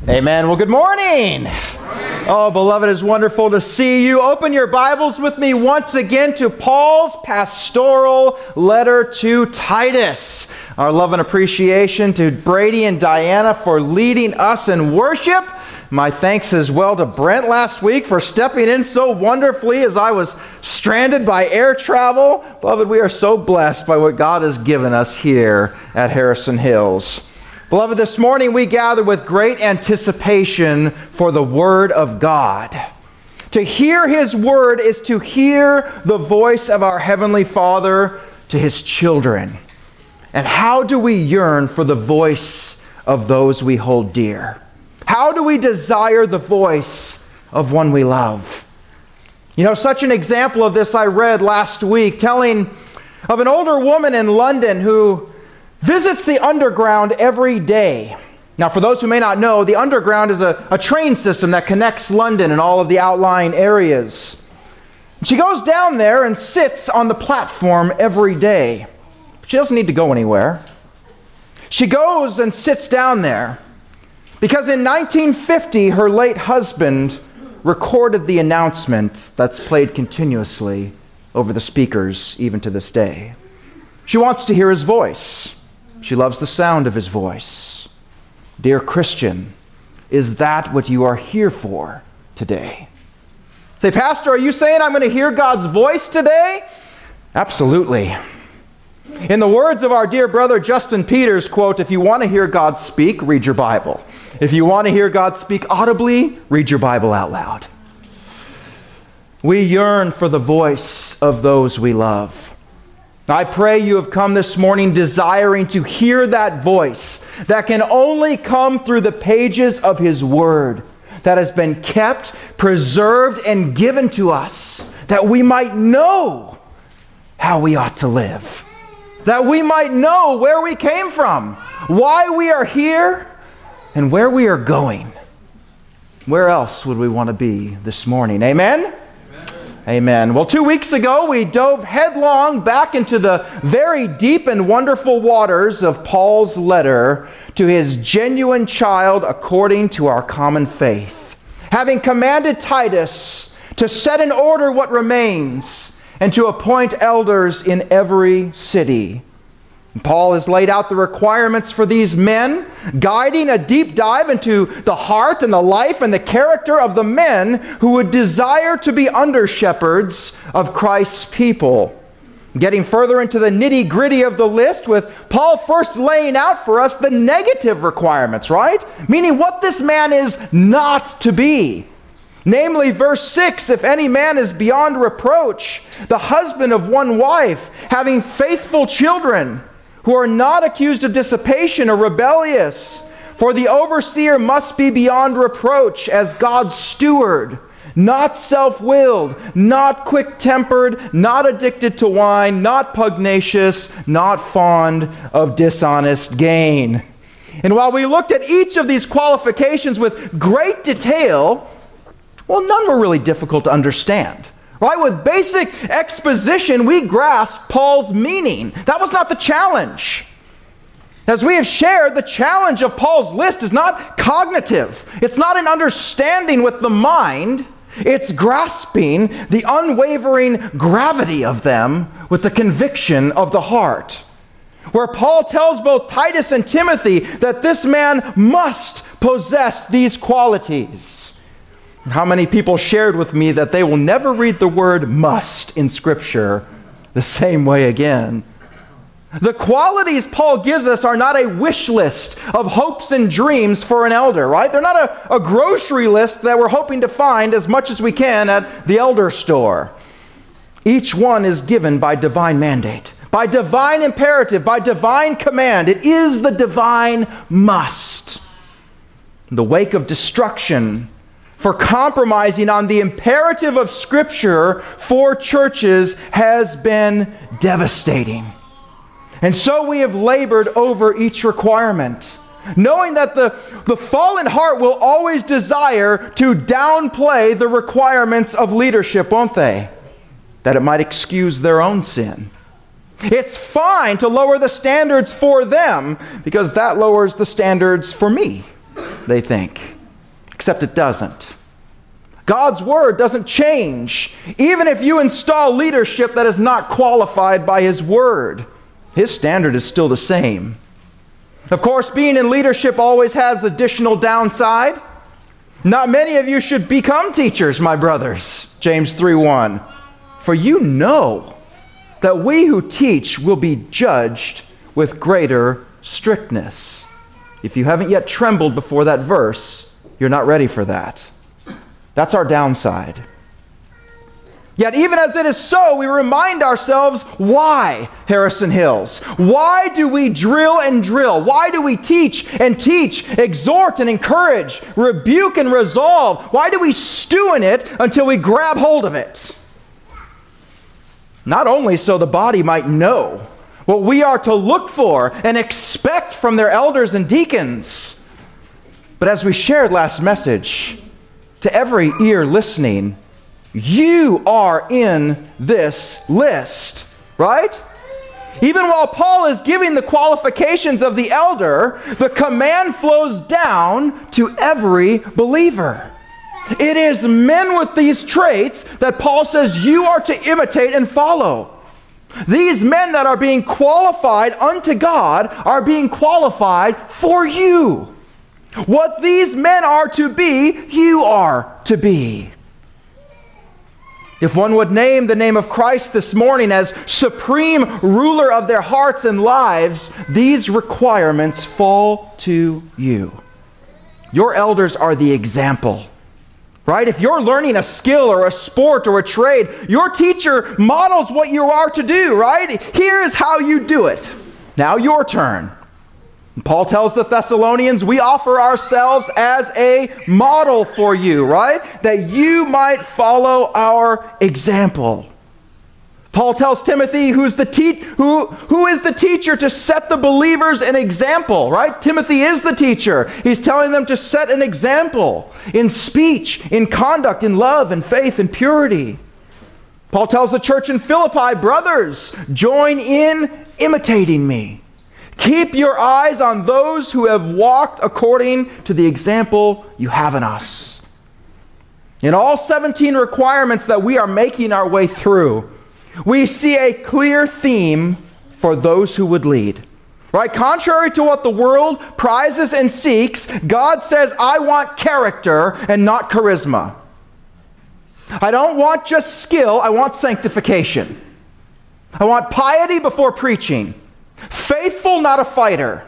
Amen. Well, good morning. Oh, beloved, it's wonderful to see you. Open your Bibles with me once again to Paul's pastoral letter to Titus. Our love and appreciation to Brady and Diana for leading us in worship. My thanks as well to Brent last week for stepping in so wonderfully as I was stranded by air travel. Beloved, we are so blessed by what God has given us here at Harrison Hills. Beloved, this morning we gather with great anticipation for the Word of God. To hear His Word is to hear the voice of our Heavenly Father to His children. And how do we yearn for the voice of those we hold dear? How do we desire the voice of one we love? You know, such an example of this I read last week, telling of an older woman in London who visits the Underground every day. Now, for those who may not know, the Underground is a train system that connects London and all of the outlying areas. She goes down there and sits on the platform every day. She doesn't need to go anywhere. She goes and sits down there because in 1950, her late husband recorded the announcement that's played continuously over the speakers even to this day. She wants to hear his voice. She loves the sound of his voice. Dear Christian, is that what you are here for today? Say, Pastor, are you saying I'm going to hear God's voice today? Absolutely. In the words of our dear brother Justin Peters, quote, if you want to hear God speak, read your Bible. If you want to hear God speak audibly, read your Bible out loud. We yearn for the voice of those we love. I pray you have come this morning desiring to hear that voice that can only come through the pages of His Word that has been kept, preserved, and given to us that we might know how we ought to live, that we might know where we came from, why we are here, and where we are going. Where else would we want to be this morning? Amen? Amen. Well, 2 weeks ago, we dove headlong back into the very deep and wonderful waters of Paul's letter to his genuine child according to our common faith, having commanded Titus to set in order what remains and to appoint elders in every city. Paul has laid out the requirements for these men, guiding a deep dive into the heart and the life and the character of the men who would desire to be under-shepherds of Christ's people. Getting further into the nitty-gritty of the list, with Paul first laying out for us the negative requirements, right? Meaning what this man is not to be. Namely, verse 6, if any man is beyond reproach, the husband of one wife, having faithful children, who are not accused of dissipation or rebellious. For the overseer must be beyond reproach as God's steward, not self-willed, not quick-tempered, not addicted to wine, not pugnacious, not fond of dishonest gain. And while we looked at each of these qualifications with great detail, well, none were really difficult to understand. Right? With basic exposition, we grasp Paul's meaning. That was not the challenge. As we have shared, the challenge of Paul's list is not cognitive. It's not an understanding with the mind. It's grasping the unwavering gravity of them with the conviction of the heart. Where Paul tells both Titus and Timothy that this man must possess these qualities. How many people shared with me that they will never read the word must in Scripture the same way again? The qualities Paul gives us are not a wish list of hopes and dreams for an elder, right? They're not a grocery list that we're hoping to find as much as we can at the elder store. Each one is given by divine mandate, by divine imperative, by divine command. It is the divine must. In the wake of destruction, for compromising on the imperative of Scripture for churches has been devastating. And so we have labored over each requirement, knowing that the fallen heart will always desire to downplay the requirements of leadership, won't they? That it might excuse their own sin. It's fine to lower the standards for them because that lowers the standards for me, they think. Except it doesn't. God's word doesn't change, even if you install leadership that is not qualified by His word. His standard is still the same. Of course, being in leadership always has additional downside. Not many of you should become teachers, my brothers. James 3:1. For you know that we who teach will be judged with greater strictness. If you haven't yet trembled before that verse, you're not ready for that. That's our downside. Yet even as it is so, we remind ourselves, why, Harrison Hills? Why do we drill and drill? Why do we teach and teach, exhort and encourage, rebuke and resolve? Why do we stew in it until we grab hold of it? Not only so the body might know what we are to look for and expect from their elders and deacons, but as we shared last message, to every ear listening, you are in this list, right? Even while Paul is giving the qualifications of the elder, the command flows down to every believer. It is men with these traits that Paul says you are to imitate and follow. These men that are being qualified unto God are being qualified for you. What these men are to be, you are to be. If one would name the name of Christ this morning as supreme ruler of their hearts and lives, these requirements fall to you. Your elders are the example, right? If you're learning a skill or a sport or a trade, your teacher models what you are to do, right? Here is how you do it. Now your turn. Paul tells the Thessalonians, we offer ourselves as a model for you, right? That you might follow our example. Paul tells Timothy, who is the teacher to set the believers an example, right? Timothy is the teacher. He's telling them to set an example in speech, in conduct, in love, and faith, and purity. Paul tells the church in Philippi, brothers, join in imitating me. Keep your eyes on those who have walked according to the example you have in us. In all 17 requirements that we are making our way through, we see a clear theme for those who would lead. Right? Contrary to what the world prizes and seeks, God says, I want character and not charisma. I don't want just skill, I want sanctification. I want piety before preaching. Faithful, not a fighter.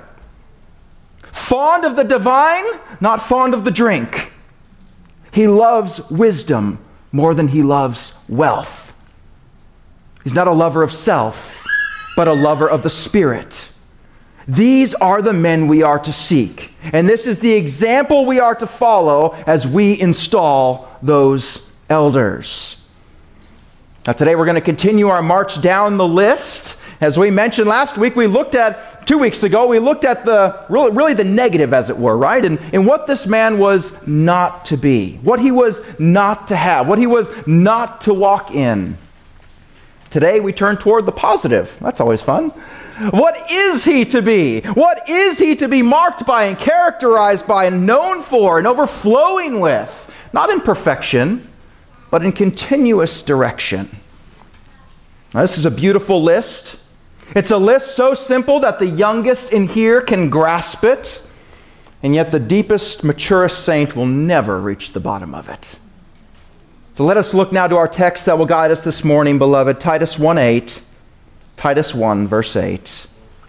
Fond of the divine, not fond of the drink. He loves wisdom more than he loves wealth. He's not a lover of self, but a lover of the Spirit. These are the men we are to seek. And this is the example we are to follow as we install those elders. Now today we're going to continue our march down the list. As we mentioned last week, 2 weeks ago, we looked at really the negative, as it were, right? And what this man was not to be, what he was not to have, what he was not to walk in. Today, we turn toward the positive. That's always fun. What is he to be? What is he to be marked by and characterized by and known for and overflowing with? Not in perfection, but in continuous direction. Now, this is a beautiful list. It's a list so simple that the youngest in here can grasp it, and yet the deepest, maturest saint will never reach the bottom of it. So let us look now to our text that will guide us this morning, beloved. Titus 1:8. Titus 1, verse 8.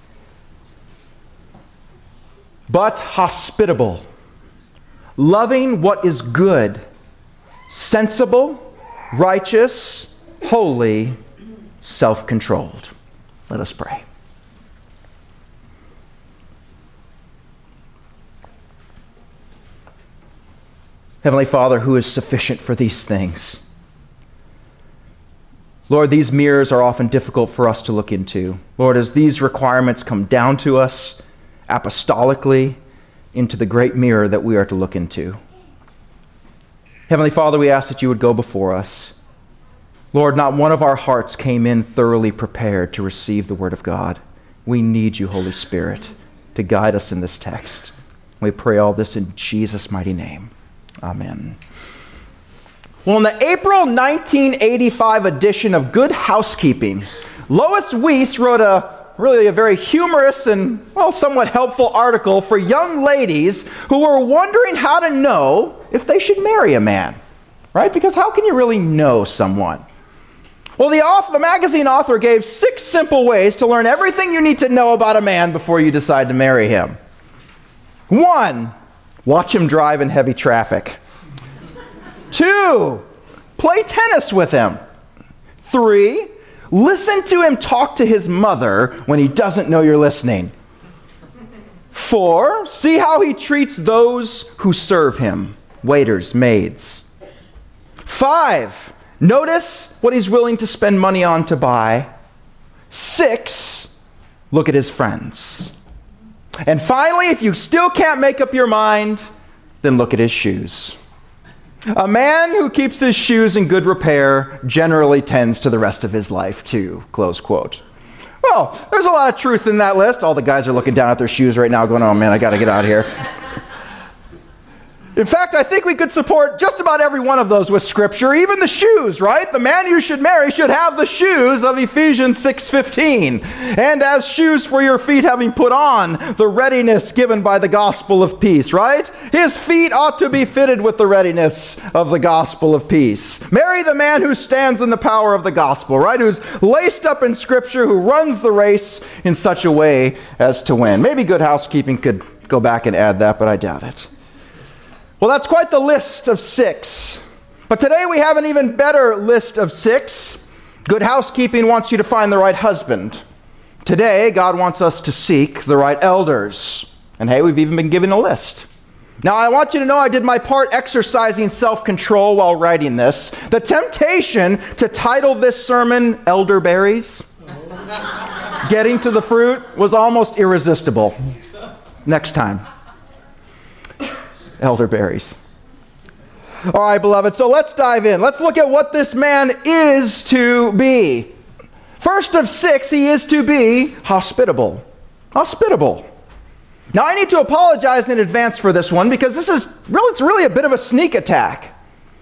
But hospitable, loving what is good, sensible, righteous, holy, self-controlled. Let us pray. Heavenly Father, who is sufficient for these things? Lord, these mirrors are often difficult for us to look into. Lord, as these requirements come down to us apostolically into the great mirror that we are to look into. Heavenly Father, we ask that you would go before us. Lord, not one of our hearts came in thoroughly prepared to receive the Word of God. We need you, Holy Spirit, to guide us in this text. We pray all this in Jesus' mighty name. Amen. Well, in the April 1985 edition of Good Housekeeping, Lois Weiss wrote a very humorous and, somewhat helpful article for young ladies who were wondering how to know if they should marry a man, right? Because how can you really know someone? Well, the magazine author gave 6 simple ways to learn everything you need to know about a man before you decide to marry him. 1, watch him drive in heavy traffic. 2, play tennis with him. 3, listen to him talk to his mother when he doesn't know you're listening. 4, see how he treats those who serve him, waiters, maids. 5, notice what he's willing to spend money on to buy. 6, look at his friends. And finally, if you still can't make up your mind, then look at his shoes. A man who keeps his shoes in good repair generally tends to the rest of his life too, close quote. Well, there's a lot of truth in that list. All the guys are looking down at their shoes right now going, oh man, I got to get out of here. In fact, I think we could support just about every one of those with Scripture, even the shoes, right? The man you should marry should have the shoes of Ephesians 6:15. And as shoes for your feet having put on the readiness given by the gospel of peace, right? His feet ought to be fitted with the readiness of the gospel of peace. Marry the man who stands in the power of the gospel, right? Who's laced up in Scripture, who runs the race in such a way as to win. Maybe Good Housekeeping could go back and add that, but I doubt it. Well, that's quite the list of 6. But today we have an even better list of 6. Good Housekeeping wants you to find the right husband. Today, God wants us to seek the right elders. And hey, we've even been given a list. Now, I want you to know I did my part exercising self-control while writing this. The temptation to title this sermon, Elderberries, Getting to the Fruit, was almost irresistible. Next time. Elderberries. All right, beloved, so let's dive in. Let's look at what this man is to be. First of 6, he is to be hospitable. Hospitable. Now, I need to apologize in advance for this one because it's really a bit of a sneak attack.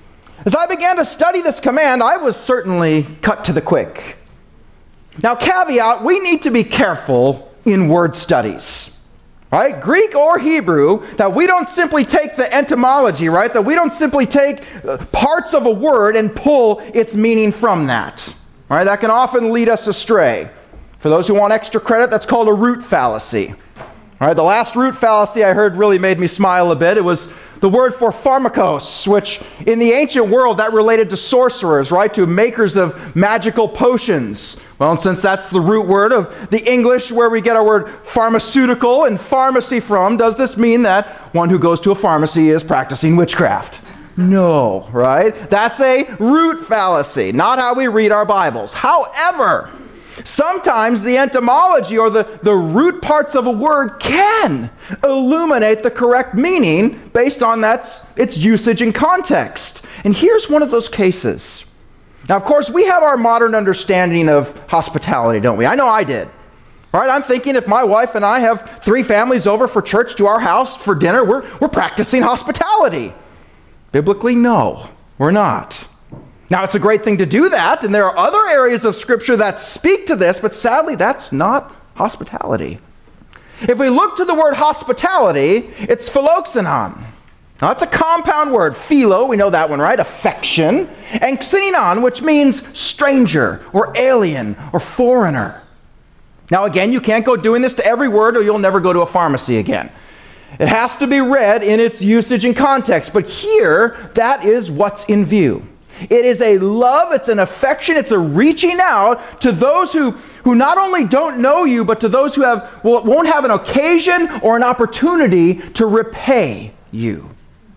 As I began to study this command, I was certainly cut to the quick. Now, caveat, we need to be careful in word studies. Right? Greek or Hebrew, that we don't simply take the etymology, right? That we don't simply take parts of a word and pull its meaning from that. Right? That can often lead us astray. For those who want extra credit, that's called a root fallacy. Right? The last root fallacy I heard really made me smile a bit. It was the word for pharmakos, which in the ancient world that related to sorcerers, right? To makers of magical potions. Well, and since that's the root word of the English where we get our word pharmaceutical and pharmacy from, does this mean that one who goes to a pharmacy is practicing witchcraft? No, right? That's a root fallacy, not how we read our Bibles. However, sometimes the etymology or the root parts of a word can illuminate the correct meaning based on its usage and context. And here's one of those cases. Now, of course, we have our modern understanding of hospitality, don't we? I know I did. Right? I'm thinking if my wife and I have 3 families over for church to our house for dinner, we're practicing hospitality. Biblically, no, we're not. Now, it's a great thing to do that, and there are other areas of Scripture that speak to this, but sadly, that's not hospitality. If we look to the word hospitality, it's philoxenon. Now, that's a compound word. Philo, we know that one, right? Affection. And xenon, which means stranger, or alien, or foreigner. Now, again, you can't go doing this to every word, or you'll never go to a pharmacy again. It has to be read in its usage and context, but here, that is what's in view. It is a love, it's an affection, it's a reaching out to those who not only don't know you, but to those who won't have an occasion or an opportunity to repay you.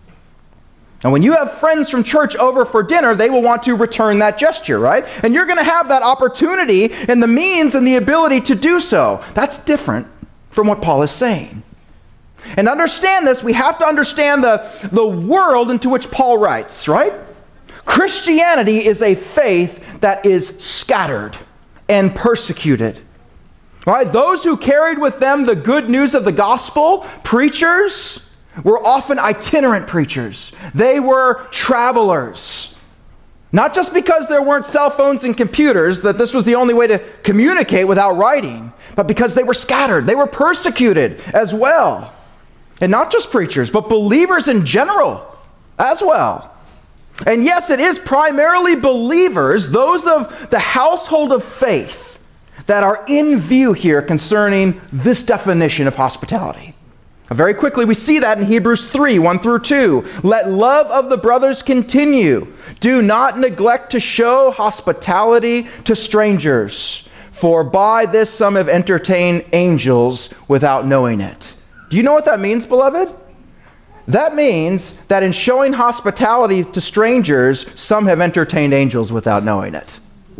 And when you have friends from church over for dinner, they will want to return that gesture, right? And you're going to have that opportunity and the means and the ability to do so. That's different from what Paul is saying. And to understand this, we have to understand the world into which Paul writes, right? Christianity is a faith that is scattered and persecuted. Right? Those who carried with them the good news of the gospel, preachers, were often itinerant preachers. They were travelers. Not just because there weren't cell phones and computers, that this was the only way to communicate without writing, but because they were scattered. They were persecuted as well. And not just preachers, but believers in general as well. And yes, it is primarily believers, those of the household of faith, that are in view here concerning this definition of hospitality. Very quickly, we see that in Hebrews 3, 1 through 2. Let love of the brothers continue. Do not neglect to show hospitality to strangers, for by this some have entertained angels without knowing it. Do you know what that means, beloved? That means that in showing hospitality to strangers, some have entertained angels without knowing it.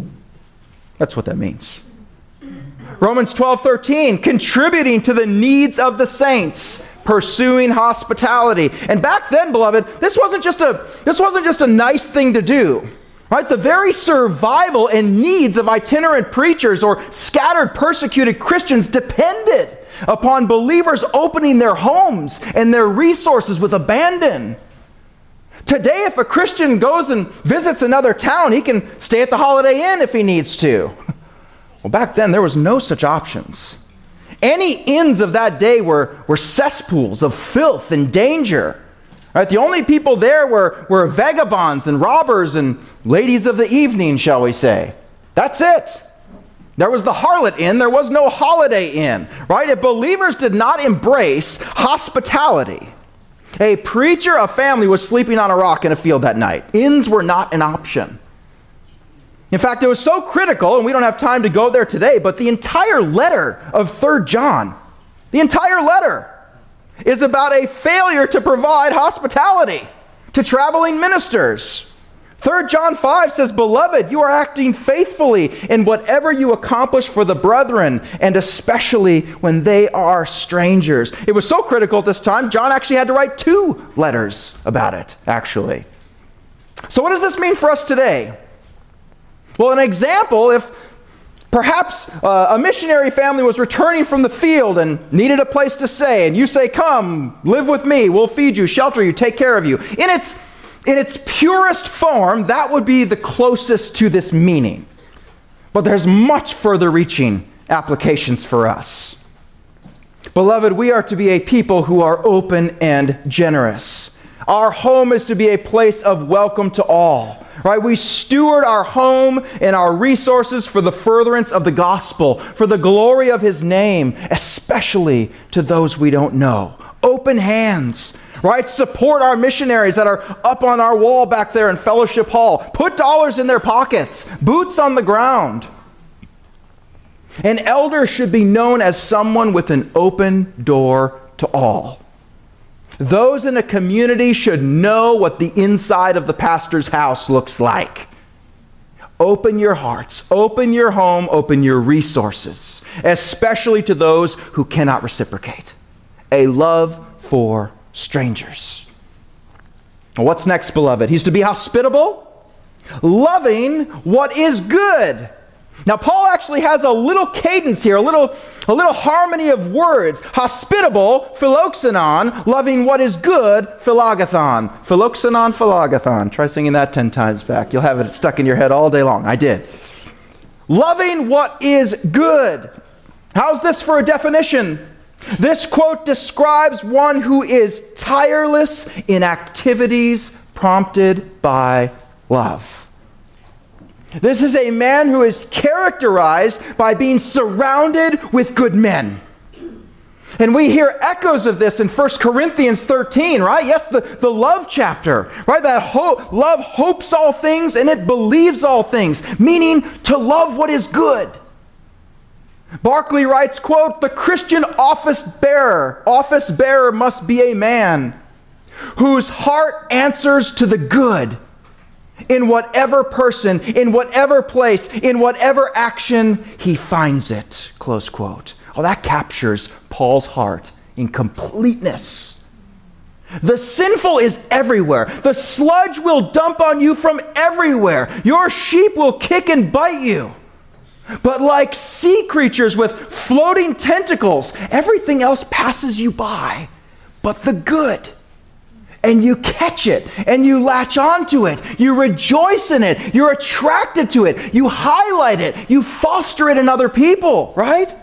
That's what that means. Romans 12:13, contributing to the needs of the saints, pursuing hospitality. And back then, beloved, this wasn't just a nice thing to do. Right? The very survival and needs of itinerant preachers or scattered persecuted Christians depended upon believers opening their homes and their resources with abandon. Today, if a Christian goes and visits another town, he can stay at the Holiday Inn if he needs to. Well, back then, there was no such options. Any inns of that day were cesspools of filth and danger. Right? The only people there were vagabonds and robbers and ladies of the evening, shall we say. That's it. There was the Harlot Inn. There was no Holiday Inn. Right? If believers did not embrace hospitality, a preacher, a family was sleeping on a rock in a field that night. Inns were not an option. In fact, it was so critical, and we don't have time to go there today, but the entire letter of 3 John, the entire letter, is about a failure to provide hospitality to traveling ministers. 3 John 5 says, Beloved, you are acting faithfully in whatever you accomplish for the brethren, and especially when they are strangers. It was so critical at this time, John actually had to write 2 letters about it, actually. So what does this mean for us today? Well, an example, if perhaps a missionary family was returning from the field and needed a place to stay, and you say, come, live with me, we'll feed you, shelter you, take care of you. In its purest form, that would be the closest to this meaning. But there's much further reaching applications for us. Beloved, we are to be a people who are open and generous. Our home is to be a place of welcome to all. Right? We steward our home and our resources for the furtherance of the gospel, for the glory of his name, especially to those we don't know. Open hands. Right? Support our missionaries that are up on our wall back there in Fellowship Hall. Put dollars in their pockets. Boots on the ground. An elder should be known as someone with an open door to all. Those in a community should know what the inside of the pastor's house looks like. Open your hearts, open your home, open your resources, especially to those who cannot reciprocate. A love for strangers. What's next, beloved? He's to be hospitable, loving what is good. Now, Paul actually has a little cadence here, a little harmony of words. Hospitable, philoxenon, loving what is good, philagathon. Philoxenon, philagathon. Try singing that 10 times back. You'll have it stuck in your head all day long. I did. Loving what is good. How's this for a definition? This quote describes one who is tireless in activities prompted by love. This is a man who is characterized by being surrounded with good men. And we hear echoes of this in 1 Corinthians 13, right? Yes, the love chapter, right? That love hopes all things and it believes all things, meaning to love what is good. Barclay writes, quote, the Christian office bearer must be a man whose heart answers to the good in whatever person, in whatever place, in whatever action he finds it, close quote. Oh, that captures Paul's heart in completeness. The sinful is everywhere. The sludge will dump on you from everywhere. Your sheep will kick and bite you. But like sea creatures with floating tentacles, everything else passes you by. but the good. And you catch it, and you latch onto it. You rejoice in it. You're attracted to it. You highlight it. You foster it in other people, right?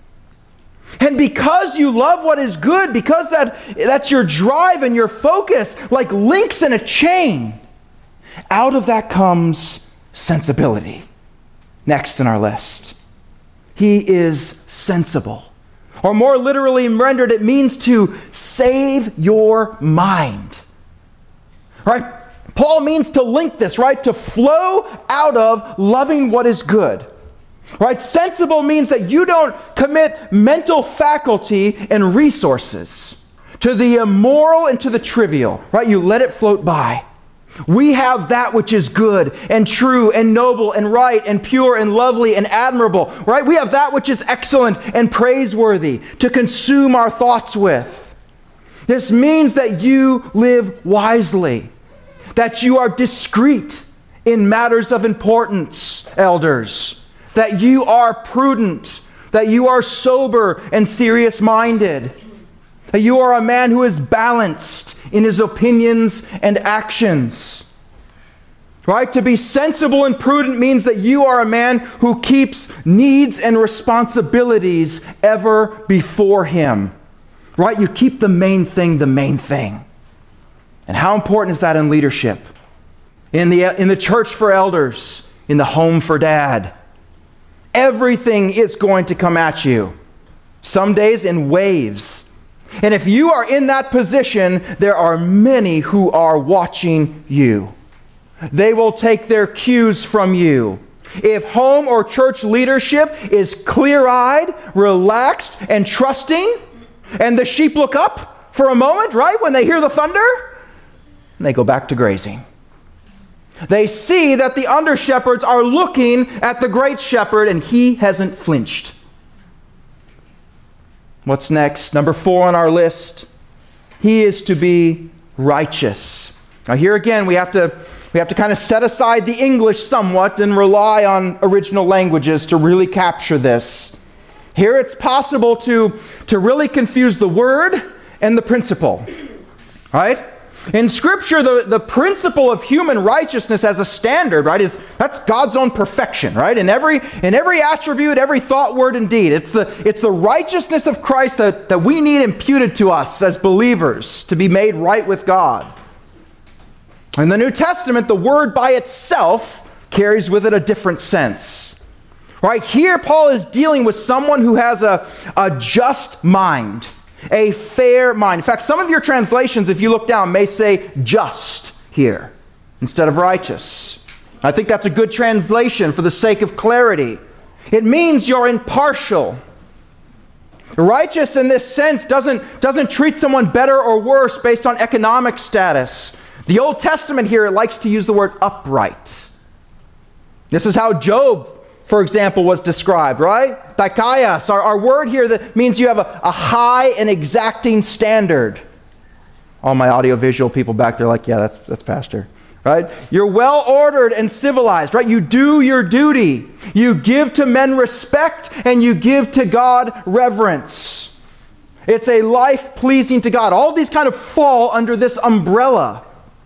And because you love what is good, because that's your drive and your focus, like links in a chain, out of that comes sensibility. Next in our list. He is sensible. Or more literally rendered, it means to save your mind. Right? Paul means to link this, right? To flow out of loving what is good. Right? Sensible means that you don't commit mental faculty and resources to the immoral and to the trivial. Right? You let it float by. We have that which is good and true and noble and right and pure and lovely and admirable, right? We have that which is excellent and praiseworthy to consume our thoughts with. This means that you live wisely, that you are discreet in matters of importance, elders, that you are prudent, that you are sober and serious-minded, that you are a man who is balanced in his opinions and actions. Right? To be sensible and prudent means that you are a man who keeps needs and responsibilities ever before him. Right? You keep the main thing the main thing. And how important is that in leadership? In the church for elders, in the home for dad. Everything is going to come at you. Some days in waves. And if you are in that position, there are many who are watching you. They will take their cues from you. If home or church leadership is clear-eyed, relaxed, and trusting, and the sheep look up for a moment, right, when they hear the thunder, and they go back to grazing. They see that the under-shepherds are looking at the great shepherd, and he hasn't flinched. What's next? Number 4 on our list. He is to be righteous. Now here again, we have to kind of set aside the English somewhat and rely on original languages to really capture this. Here it's possible to really confuse the word and the principle. Right? In Scripture, the principle of human righteousness as a standard, right, that's God's own perfection, right? In every attribute, every thought, word, and deed. It's the righteousness of Christ that we need imputed to us as believers to be made right with God. In the New Testament, the word by itself carries with it a different sense. Right? Here, Paul is dealing with someone who has a just mind. A fair mind. In fact, some of your translations, if you look down, may say just here instead of righteous. I think that's a good translation for the sake of clarity. It means you're impartial. Righteous in this sense doesn't treat someone better or worse based on economic status. The Old Testament here likes to use the word upright. This is how Job, for example, was described, right? Dikaios, our word here that means you have a high and exacting standard. All my audiovisual people back there are like, yeah, that's Pastor. Right? You're well ordered and civilized, right? You do your duty. You give to men respect and you give to God reverence. It's a life pleasing to God. All these kind of fall under this umbrella.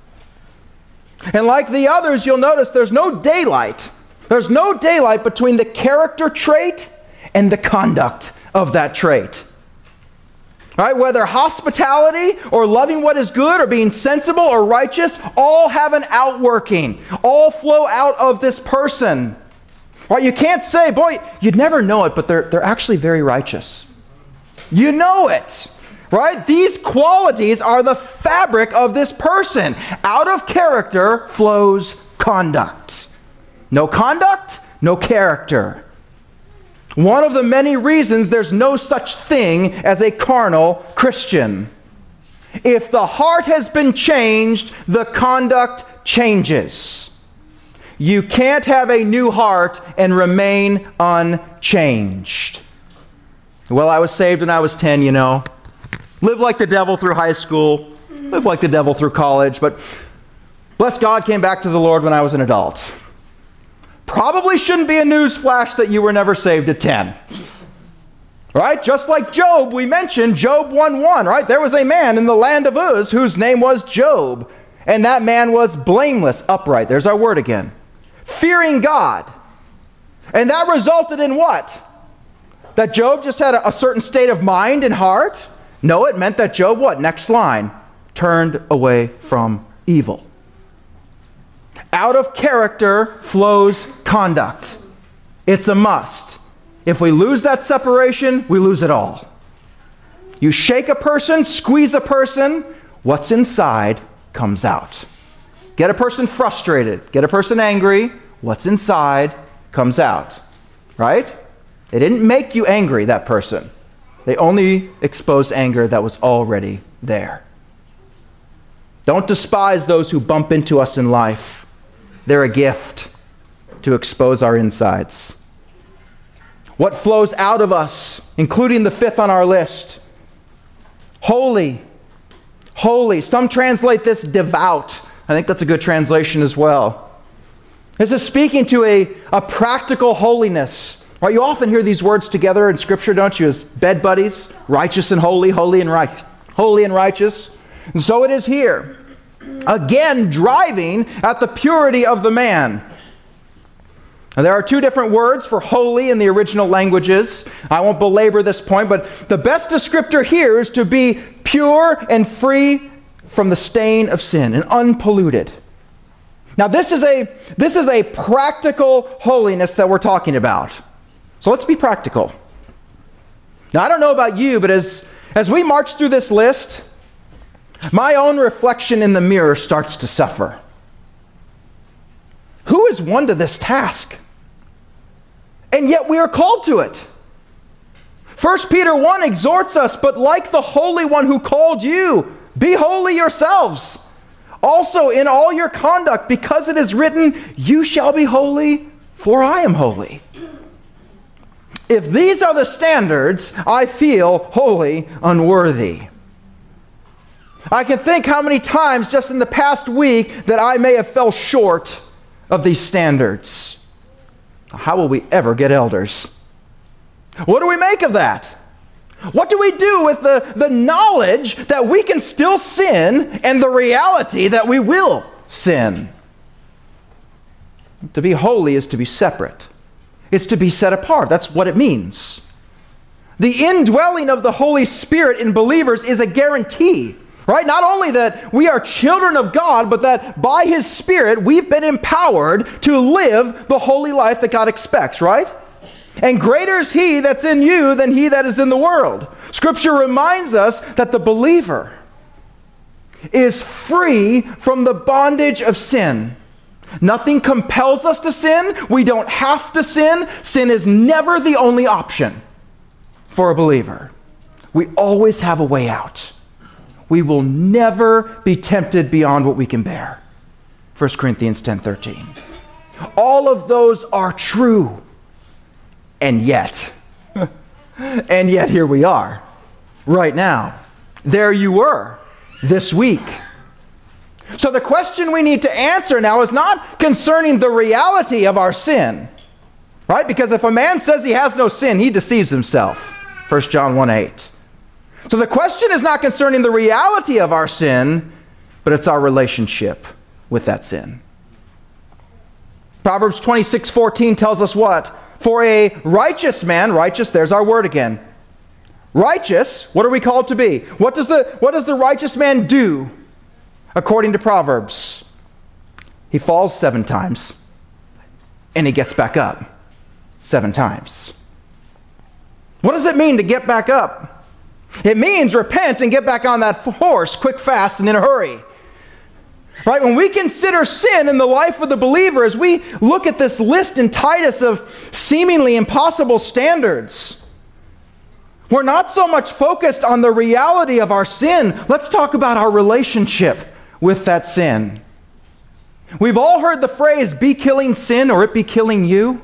And like the others, you'll notice there's no daylight. There's no daylight between the character trait and the conduct of that trait. Right? Whether hospitality or loving what is good or being sensible or righteous, all have an outworking. All flow out of this person. Right? You can't say, boy, you'd never know it, but they're actually very righteous. You know it. Right? These qualities are the fabric of this person. Out of character flows conduct. No conduct, no character. One of the many reasons there's no such thing as a carnal Christian. If the heart has been changed, the conduct changes. You can't have a new heart and remain unchanged. Well, I was saved when I was 10, you know. Lived like the devil through high school. Lived like the devil through college. But bless God, came back to the Lord when I was an adult. Probably shouldn't be a news flash that you were never saved at 10. Right? Just like Job, we mentioned Job 1:1, right? There was a man in the land of Uz whose name was Job, and that man was blameless, upright. There's our word again. Fearing God. And that resulted in what? That Job just had a certain state of mind and heart? No, it meant that Job, what? Next line. Turned away from evil. Out of character flows conduct. It's a must. If we lose that separation, we lose it all. You shake a person, squeeze a person, what's inside comes out. Get a person frustrated, get a person angry, what's inside comes out. Right? They didn't make you angry, that person. They only exposed anger that was already there. Don't despise those who bump into us in life. They're a gift to expose our insides. What flows out of us, including the fifth on our list? Holy. Holy. Some translate this devout. I think that's a good translation as well. This is speaking to a practical holiness. Right? You often hear these words together in Scripture, don't you, as bed buddies? Righteous and holy, holy and righteous. And so it is here. Again, driving at the purity of the man. Now, there are two different words for holy in the original languages. I won't belabor this point, but the best descriptor here is to be pure and free from the stain of sin and unpolluted. Now, this is a practical holiness that we're talking about. So let's be practical. Now, I don't know about you, but as we march through this list, my own reflection in the mirror starts to suffer. Who is one to this task? And yet we are called to it. 1 Peter 1 exhorts us, but like the Holy One who called you, be holy yourselves. Also in all your conduct, because it is written, you shall be holy, for I am holy. If these are the standards, I feel wholly unworthy. I can think how many times just in the past week that I may have fell short of these standards. How will we ever get elders? What do we make of that? What do we do with the knowledge that we can still sin and the reality that we will sin? To be holy is to be separate. It's to be set apart. That's what it means. The indwelling of the Holy Spirit in believers is a guarantee. Right? Not only that we are children of God, but that by His Spirit we've been empowered to live the holy life that God expects, right? And greater is He that's in you than he that is in the world. Scripture reminds us that the believer is free from the bondage of sin. Nothing compels us to sin. We don't have to sin. Sin is never the only option for a believer. We always have a way out. We will never be tempted beyond what we can bear. 1 Corinthians 10:13. All of those are true. And yet here we are, right now. There you were, this week. So the question we need to answer now is not concerning the reality of our sin, right? Because if a man says he has no sin, he deceives himself. 1 John 1:8. So the question is not concerning the reality of our sin, but it's our relationship with that sin. Proverbs 26:14 tells us what? For a righteous man, righteous, there's our word again. Righteous, what are we called to be? What does the righteous man do according to Proverbs? He falls 7 times and he gets back up 7 times. What does it mean to get back up? It means repent and get back on that horse quick, fast, and in a hurry. Right? When we consider sin in the life of the believer, as we look at this list in Titus of seemingly impossible standards, we're not so much focused on the reality of our sin. Let's talk about our relationship with that sin. We've all heard the phrase, be killing sin or it be killing you.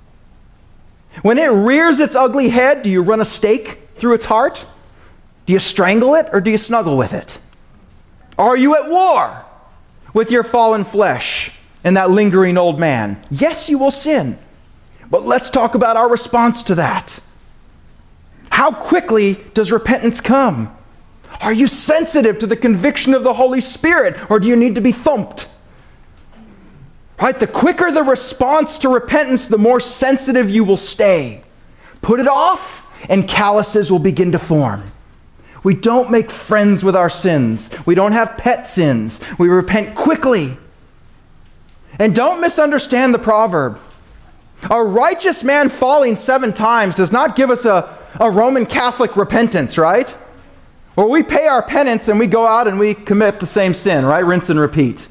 When it rears its ugly head, do you run a stake through its heart? Do you strangle it or do you snuggle with it? Are you at war with your fallen flesh and that lingering old man? Yes, you will sin. But let's talk about our response to that. How quickly does repentance come? Are you sensitive to the conviction of the Holy Spirit, or do you need to be thumped? Right? The quicker the response to repentance, the more sensitive you will stay. Put it off, and calluses will begin to form. We don't make friends with our sins. We don't have pet sins. We repent quickly. And don't misunderstand the proverb. A righteous man falling 7 times does not give us a Roman Catholic repentance, right? Or we pay our penance and we go out and we commit the same sin, right? Rinse and repeat.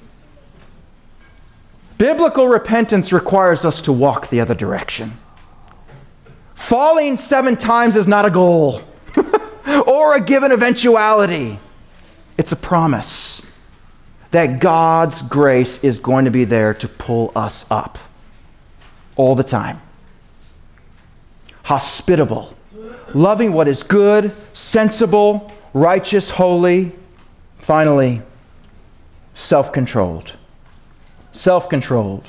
Biblical repentance requires us to walk the other direction. Falling 7 times is not a goal or a given eventuality. It's a promise that God's grace is going to be there to pull us up all the time. Hospitable, loving what is good, sensible, righteous, holy. Finally, self-controlled. Self-controlled.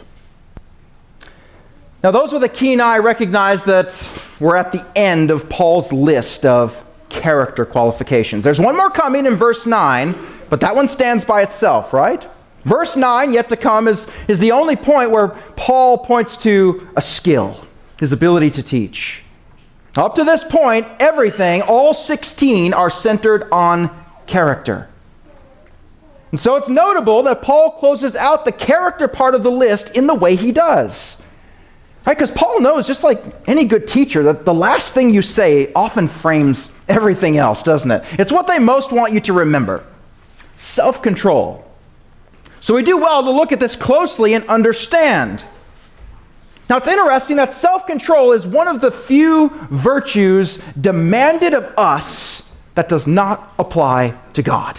Now, those with a keen eye recognize that we're at the end of Paul's list of character qualifications. There's one more coming in verse 9, but that one stands by itself, right? Verse 9, yet to come, is the only point where Paul points to a skill, his ability to teach. Up to this point, everything, all 16, are centered on character. And so it's notable that Paul closes out the character part of the list in the way he does. Right? Because Paul knows, just like any good teacher, that the last thing you say often frames everything else, doesn't it? It's what they most want you to remember. Self-control. So we do well to look at this closely and understand. Now, it's interesting that self-control is one of the few virtues demanded of us that does not apply to God.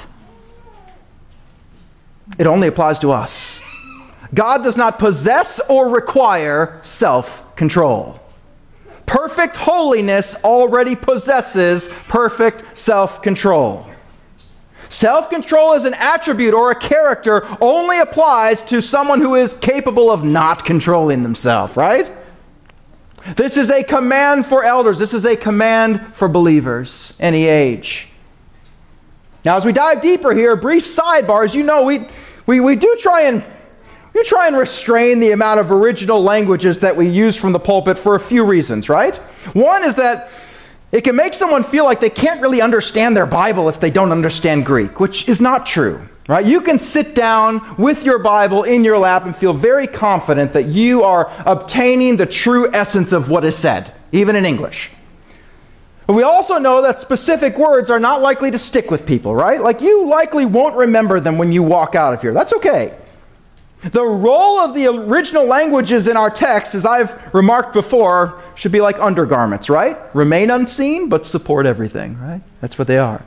It only applies to us. God does not possess or require self-control. Perfect holiness already possesses perfect self-control. Self-control as an attribute or a character only applies to someone who is capable of not controlling themselves, right? This is a command for elders. This is a command for believers, any age. Now, as we dive deeper here, a brief sidebar. As you know, we do try and restrain the amount of original languages that we use from the pulpit for a few reasons, right? One is that it can make someone feel like they can't really understand their Bible if they don't understand Greek, which is not true, right? You can sit down with your Bible in your lap and feel very confident that you are obtaining the true essence of what is said, even in English. But we also know that specific words are not likely to stick with people, right? Like, you likely won't remember them when you walk out of here. That's okay. The role of the original languages in our text, as I've remarked before, should be like undergarments, right? Remain unseen, but support everything, right? That's what they are.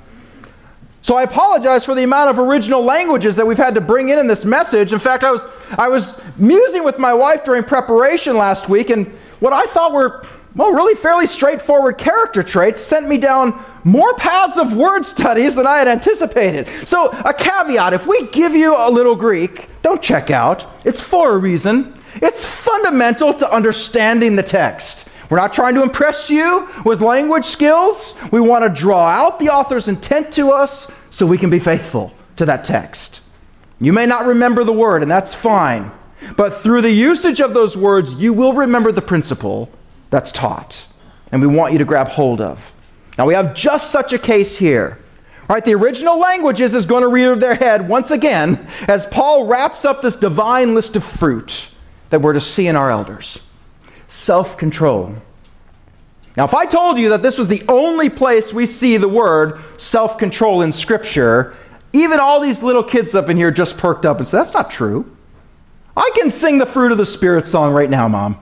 So I apologize for the amount of original languages that we've had to bring in this message. In fact, I was musing with my wife during preparation last week, and what I thought were, well, really fairly straightforward character traits sent me down more paths of word studies than I had anticipated. So a caveat, if we give you a little Greek, don't check out. It's for a reason. It's fundamental to understanding the text. We're not trying to impress you with language skills. We want to draw out the author's intent to us so we can be faithful to that text. You may not remember the word, and that's fine. But through the usage of those words, you will remember the principle that's taught, and we want you to grab hold of. Now, we have just such a case here. Right, the original languages is going to rear their head once again as Paul wraps up this divine list of fruit that we're to see in our elders. Self-control. Now, if I told you that this was the only place we see the word self-control in Scripture, even all these little kids up in here just perked up and said, that's not true. I can sing the Fruit of the Spirit song right now, Mom.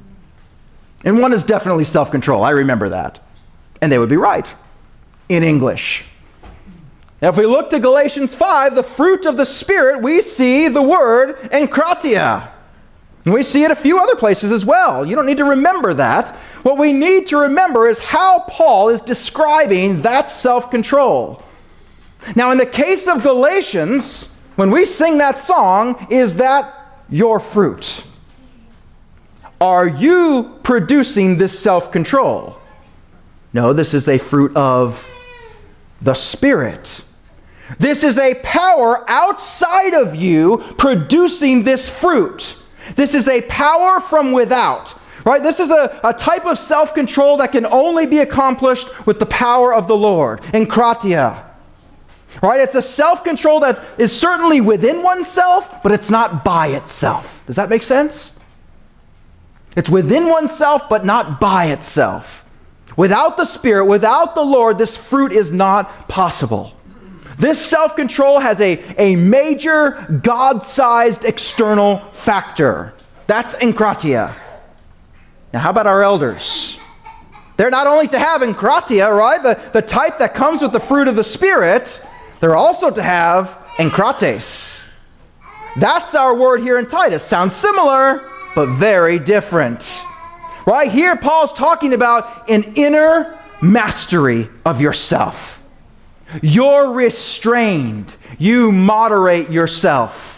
And one is definitely self-control. I remember that. And they would be right in English. Now, if we look to Galatians 5, the fruit of the Spirit, we see the word enkratia. And we see it a few other places as well. You don't need to remember that. What we need to remember is how Paul is describing that self-control. Now, in the case of Galatians, when we sing that song, is that your fruit? Are you producing this self-control? No, this is a fruit of the Spirit. This is a power outside of you producing this fruit. This is a power from without. Right? This is a type of self-control that can only be accomplished with the power of the Lord. Enkratia. Right? It's a self-control that is certainly within oneself, but it's not by itself. Does that make sense? It's within oneself, but not by itself. Without the Spirit, without the Lord, this fruit is not possible. This self-control has a major God-sized external factor. That's enkratia. Now, how about our elders? They're not only to have enkratia, right? The type that comes with the fruit of the Spirit, they're also to have enkrates. That's our word here in Titus. Sounds similar, but very different. Right here, Paul's talking about an inner mastery of yourself. You're restrained. You moderate yourself.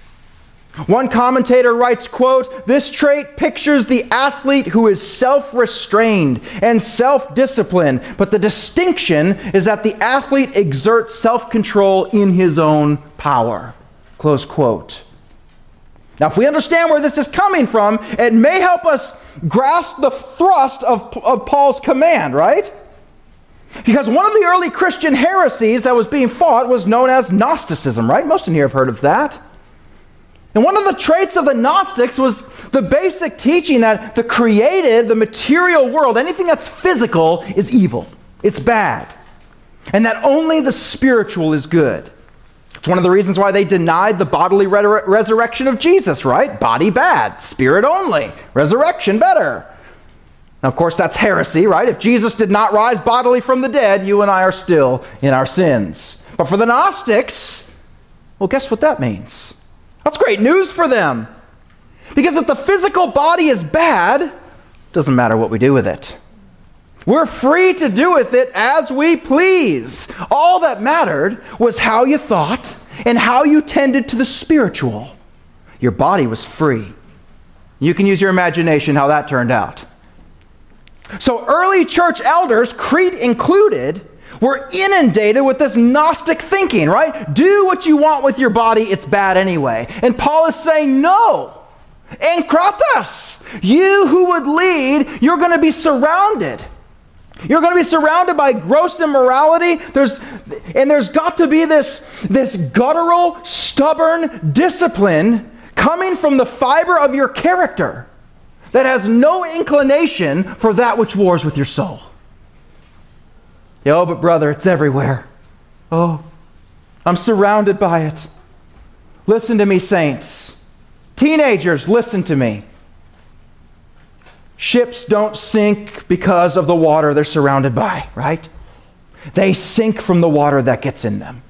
One commentator writes, quote, "This trait pictures the athlete who is self-restrained and self-disciplined, but the distinction is that the athlete exerts self-control in his own power." Close quote. Now, if we understand where this is coming from, it may help us grasp the thrust of Paul's command, right? Because one of the early Christian heresies that was being fought was known as Gnosticism, right? Most of you have heard of that. And one of the traits of the Gnostics was the basic teaching that the created, the material world, anything that's physical is evil. It's bad. And that only the spiritual is good. It's one of the reasons why they denied the bodily resurrection of Jesus, right? Body bad, spirit only, resurrection better. Now, of course, that's heresy, right? If Jesus did not rise bodily from the dead, you and I are still in our sins. But for the Gnostics, well, guess what that means? That's great news for them. Because if the physical body is bad, it doesn't matter what we do with it. We're free to do with it as we please. All that mattered was how you thought and how you tended to the spiritual. Your body was free. You can use your imagination how that turned out. So early church elders, Crete included, were inundated with this Gnostic thinking, right? Do what you want with your body, it's bad anyway. And Paul is saying, no. Enkratos, you who would lead, you're going to be surrounded. You're going to be surrounded by gross immorality. There's got to be this guttural, stubborn discipline coming from the fiber of your character that has no inclination for that which wars with your soul. Oh, but brother, it's everywhere. Oh, I'm surrounded by it. Listen to me, saints. Teenagers, listen to me. Ships don't sink because of the water they're surrounded by, right? They sink from the water that gets in them.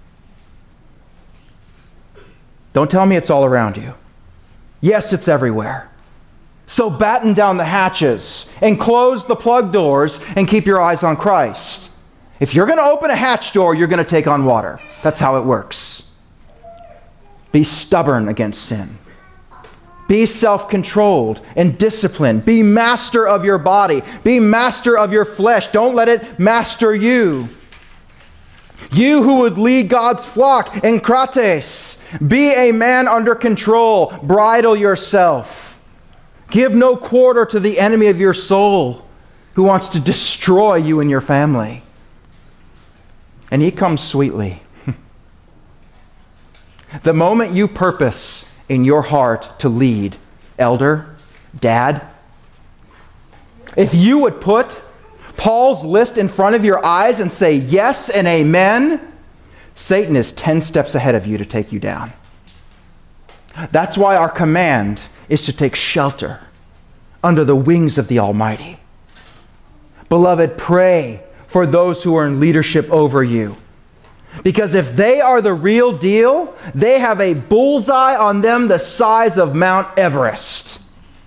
Don't tell me it's all around you. Yes, it's everywhere. So batten down the hatches and close the plug doors and keep your eyes on Christ. If you're going to open a hatch door, you're going to take on water. That's how it works. Be stubborn against sin. Be self-controlled and disciplined. Be master of your body. Be master of your flesh. Don't let it master you. You who would lead God's flock, enkrates, be a man under control. Bridle yourself. Give no quarter to the enemy of your soul who wants to destroy you and your family. And he comes sweetly. The moment you purpose in your heart to lead, elder, dad, if you would put Paul's list in front of your eyes and say yes and amen, Satan is 10 steps ahead of you to take you down. That's why our command is to take shelter under the wings of the Almighty. Beloved, pray for those who are in leadership over you. Because if they are the real deal, they have a bullseye on them the size of Mount Everest.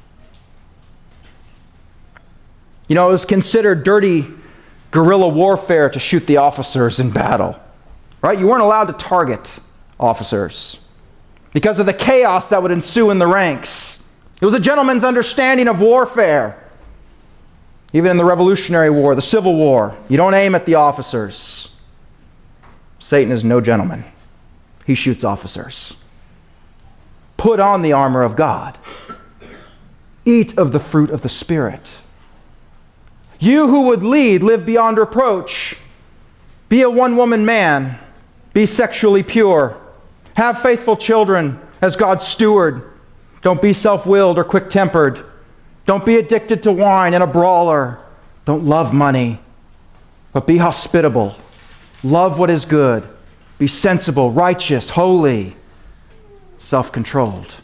You know, it was considered dirty guerrilla warfare to shoot the officers in battle. Right? You weren't allowed to target officers because of the chaos that would ensue in the ranks. It was a gentleman's understanding of warfare. Even in the Revolutionary War, the Civil War, you don't aim at the officers. Satan is no gentleman. He shoots officers. Put on the armor of God. Eat of the fruit of the Spirit. You who would lead, live beyond reproach. Be a one-woman man. Be sexually pure. Have faithful children as God's steward. Don't be self-willed or quick-tempered. Don't be addicted to wine and a brawler. Don't love money, but be hospitable. Love what is good. Be sensible, righteous, holy, self-controlled.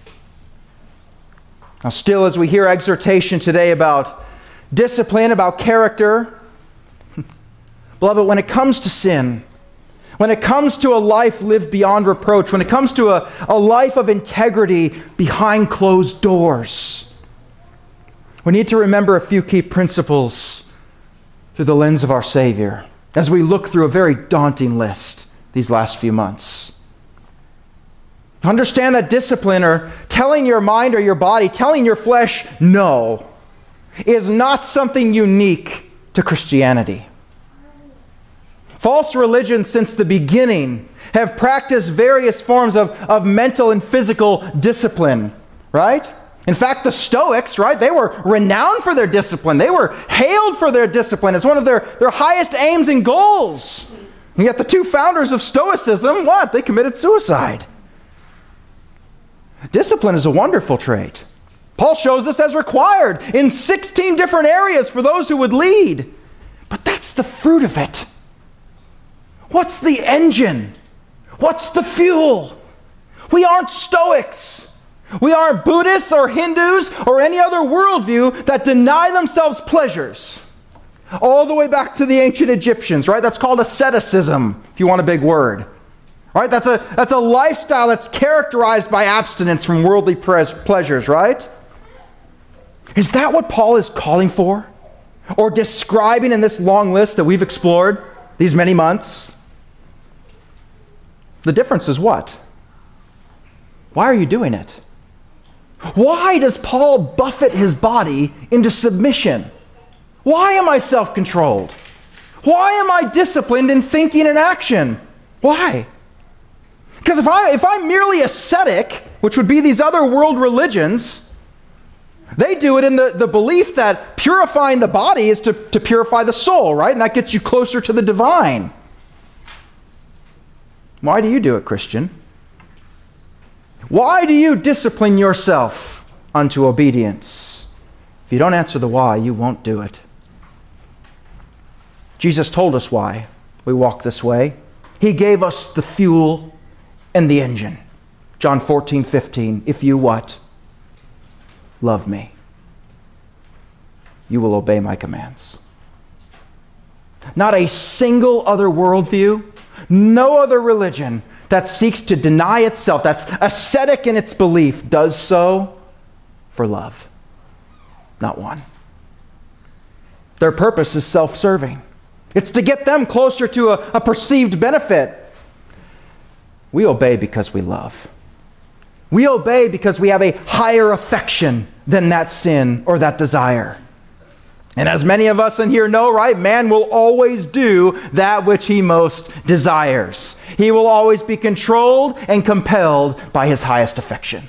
Now, still, as we hear exhortation today about discipline, about character, beloved, when it comes to sin, when it comes to a life lived beyond reproach, when it comes to a life of integrity behind closed doors, we need to remember a few key principles through the lens of our Savior as we look through a very daunting list these last few months. Understand that discipline, or telling your mind or your body, telling your flesh no, is not something unique to Christianity. False religions since the beginning have practiced various forms of mental and physical discipline, right? In fact, the Stoics, right, they were renowned for their discipline. They were hailed for their discipline as one of their highest aims and goals. And yet the two founders of Stoicism, what? They committed suicide. Discipline is a wonderful trait. Paul shows this as required in 16 different areas for those who would lead. But that's the fruit of it. What's the engine? What's the fuel? We aren't Stoics. We aren't Buddhists or Hindus or any other worldview that deny themselves pleasures. All the way back to the ancient Egyptians, right? That's called asceticism, if you want a big word. Right? That's a lifestyle that's characterized by abstinence from worldly pleasures, right? Is that what Paul is calling for? Or describing in this long list that we've explored these many months? The difference is what? Why are you doing it? Why does Paul buffet his body into submission? Why am I self-controlled? Why am I disciplined in thinking and action? Why? Because if I'm merely ascetic, which would be these other world religions, they do it in the belief that purifying the body is to purify the soul, right? And that gets you closer to the divine. Why do you do it, Christian? Why do you discipline yourself unto obedience? If you don't answer the why, you won't do it. Jesus told us why we walk this way. He gave us the fuel and the engine. John 14:15. If you what? Love me, you will obey my commands. Not a single other worldview, no other religion that seeks to deny itself, that's ascetic in its belief, does so for love. Not one. Their purpose is self-serving. It's to get them closer to a perceived benefit. We obey because we love. We obey because we have a higher affection than that sin or that desire. And as many of us in here know, right, man will always do that which he most desires. He will always be controlled and compelled by his highest affection.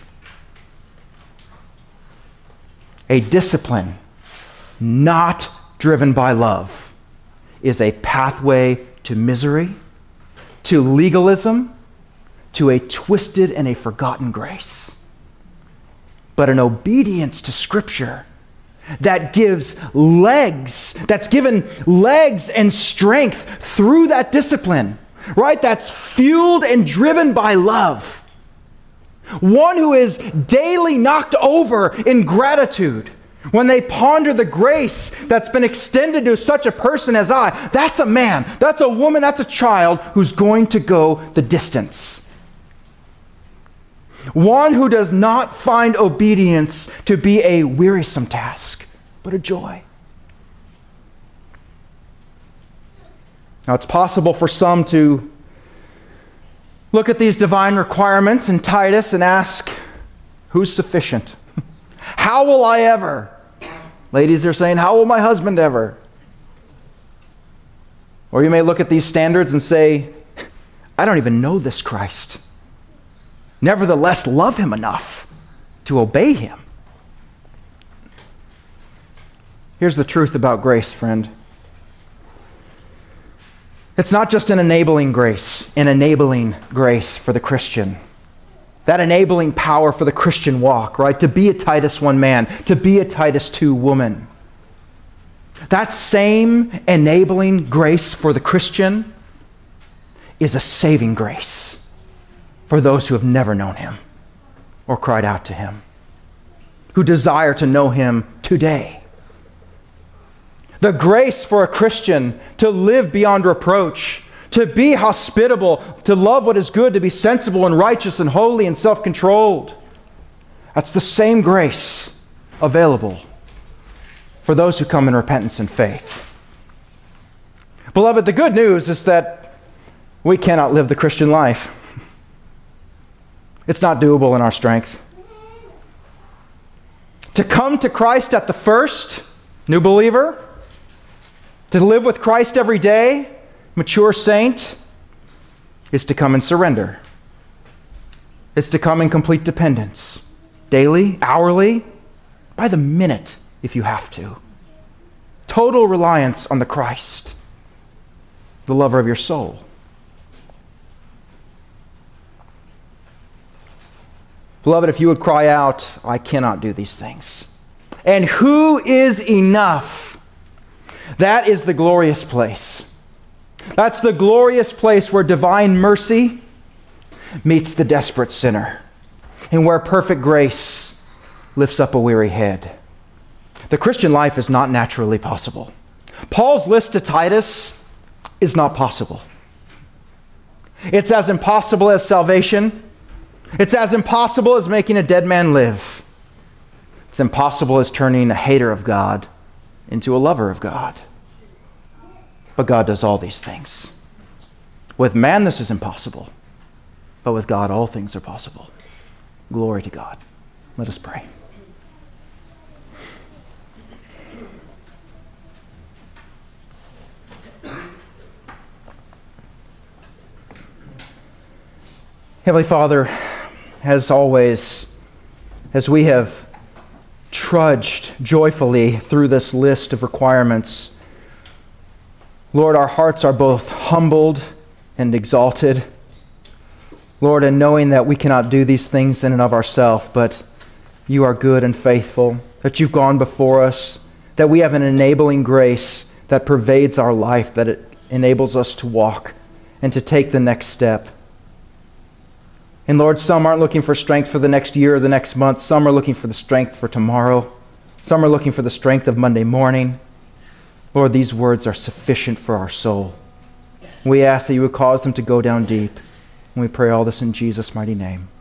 A discipline not driven by love is a pathway to misery, to legalism, to a twisted and a forgotten grace. But an obedience to Scripture that gives legs, that's given legs and strength through that discipline, right? That's fueled and driven by love. One who is daily knocked over in gratitude when they ponder the grace that's been extended to such a person as I. That's a man, that's a woman, that's a child who's going to go the distance. One who does not find obedience to be a wearisome task, but a joy. Now, it's possible for some to look at these divine requirements in Titus and ask, who's sufficient? How will I ever Ladies are saying, how will my husband ever? Or you may look at these standards and say, I don't even know this Christ. Nevertheless, love him enough to obey him. Here's the truth about grace, friend. It's not just an enabling grace for the Christian. That enabling power for the Christian walk, right? To be a Titus 1 man, to be a Titus 2 woman. That same enabling grace for the Christian is a saving grace for those who have never known him or cried out to him, who desire to know him today. The grace for a Christian to live beyond reproach, to be hospitable, to love what is good, to be sensible and righteous and holy and self-controlled. That's the same grace available for those who come in repentance and faith. Beloved, the good news is that we cannot live the Christian life. It's not doable in our strength. To come to Christ at the first, new believer, to live with Christ every day, mature saint, is to come in surrender. It's to come in complete dependence, daily, hourly, by the minute if you have to. Total reliance on the Christ, the lover of your soul. Beloved, if you would cry out, I cannot do these things. And who is enough? That is the glorious place. That's the glorious place where divine mercy meets the desperate sinner, and where perfect grace lifts up a weary head. The Christian life is not naturally possible. Paul's list to Titus is not possible. It's as impossible as salvation. It's as impossible as making a dead man live. It's impossible as turning a hater of God into a lover of God. But God does all these things. With man, this is impossible. But with God, all things are possible. Glory to God. Let us pray. Heavenly Father, as always, as we have trudged joyfully through this list of requirements, Lord, our hearts are both humbled and exalted. Lord, in knowing that we cannot do these things in and of ourselves, but you are good and faithful, that you've gone before us, that we have an enabling grace that pervades our life, that it enables us to walk and to take the next step. And Lord, some aren't looking for strength for the next year or the next month. Some are looking for the strength for tomorrow. Some are looking for the strength of Monday morning. Lord, these words are sufficient for our soul. We ask that you would cause them to go down deep. And we pray all this in Jesus' mighty name.